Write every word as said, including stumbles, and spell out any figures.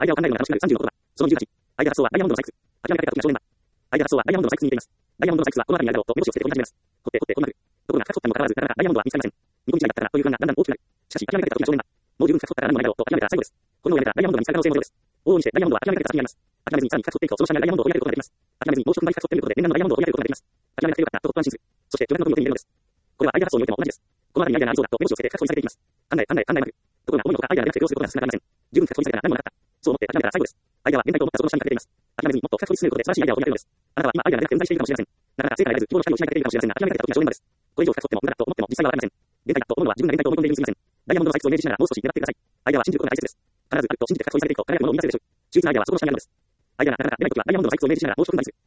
アイデアを考えるのが楽しくなるさんじゅうの言葉。そのにじゅうはち。アイデア発想はダイヤモンドの採掘。諦めかけた時が正念だ。アイデア発想はダイヤモンドの採掘に似ています。ダイヤモンドの採掘はこの辺りにあるだろうと目星をつけて掘り始めます。掘って掘って掘りまくる。ところが深く掘ったにもかかわらず、なかなかダイヤモンドは見つかりません。日本時代だったらという不安がだんだん大きくなる。しかし、諦めかけた時が正念だ。もう十分深く掘ったから何もないだろうと諦めたら最後です。これをやめたらダイヤモンドが見つかる可能性もゼロです。往々にしてダイヤモンドは諦めかけた先にあります。諦めずにさらに深く掘っていくと、その下にあるダイヤモンドを追い上げることができます。諦めずにもう一度深く掘ってみることで念願のダイヤモンドを追い上げることができます。諦めなくてよかったとほっと安心する。そして巨大な富を手に入れるのです。これはアイデア発想においても同じです。この辺りにアイデアがありそうだと目星をつけて深く掘り下げていきます。考え考え考えまくる。ところが思いのほかアイデアが出なくてどうすることが進められません。十分深く掘り下げたら何もなかった。そう思って諦めたら最後です。アイデアは現在と思ったそこの下に隠れています。諦めずにもっと深く掘り進めることで素晴らしいアイデアを追い上げるのです。あなたは今アイデアが出なくて運動しているかもしれません。なかなか成果が得られず、希望の光を失いかけているかもしれませんが、諦めかけた時が正念場です。これ以上深く掘っても無駄だと思っても実際はありません。限界だと思うのは自分が限界と思い込んでいるに過ぎません。ダイヤモンドの採掘をイメージしながらもう少し狙ってください。アイデアは信じることが大切です。必ずあると信じて深く掘り下げていくと輝くものを生み出せるでしょう。秀逸なアイデアはそこの下にあるのです。アイデアがなかなか出ないときはダイヤモンドの採掘をイメージしながらもう一度踏んだりする。